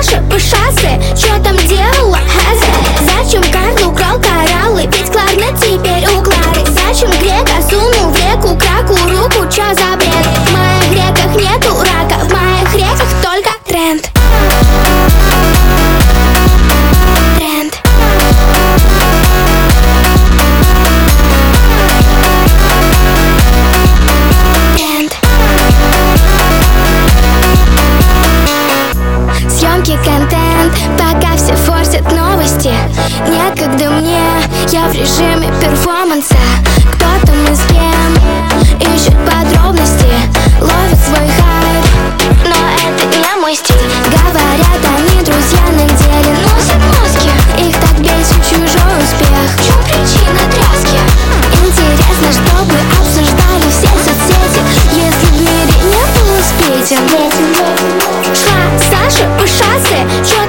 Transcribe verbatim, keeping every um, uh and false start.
Саша по шоссе, чё там делала, Хазе? Зачем Карл украл кораллы? Ведь Кларнет теперь у Клары. Зачем Грека сунул в реку краку руку? Чё за бред? В моих реках нету рака, в моих реках только тренд. Тренд. Тренд. Съемки, контент, пока все форсят новости. Некогда мне, я в режиме перформанса. Кто там и с кем ищет подробности, ловит свой хайп, но это не мой стиль. Говорят, они друзья, на деле носят маски. Их так бесит чужой успех. В чем причина тряски? Интересно, чтобы обсуждали все соцсети, если в мире не было сплетен. Шла Саша по шоссе, чё